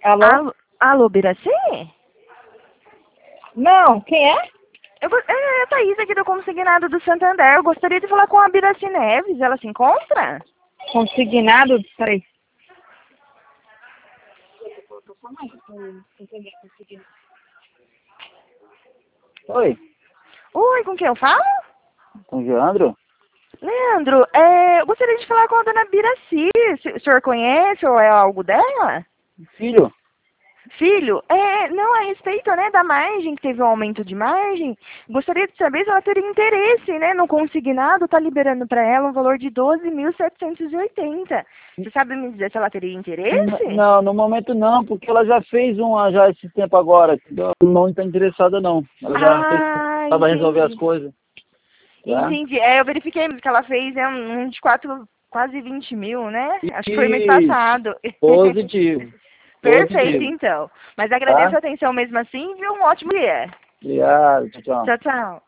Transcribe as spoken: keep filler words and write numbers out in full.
Alô? Alô, alô, Biracê? Não, quem é? Eu, go- é a Thaís aqui do Consignado do Santander. Eu gostaria de falar com a Biraci Neves. Ela se encontra? Consignado? Peraí. Oi, Oi, com quem eu falo? com o Geandro? Leandro, é, eu gostaria de falar com a dona Biraci. Se- O senhor conhece ou é algo dela? Filho? Filho, é, não, a respeito, né, da margem, que teve um aumento de margem, gostaria de saber se ela teria interesse, né, no consignado, tá liberando para ela um valor de doze mil setecentos e oitenta. Você sabe me dizer se ela teria interesse? N- Não, no momento não, porque ela já fez uma já esse tempo agora. Ela não está interessada não. Ela já fez Ah, para resolver as entendi. coisas. Tá? Entendi. É, eu verifiquei que ela fez é, um vinte e quatro, quase vinte mil, né? Acho que foi mês Isso. passado. Positivo. Perfeito, Positivo. então. Mas agradeço Tá? a atenção mesmo assim, viu? Um ótimo dia. Obrigado. Tchau, tchau. Tchau, tchau.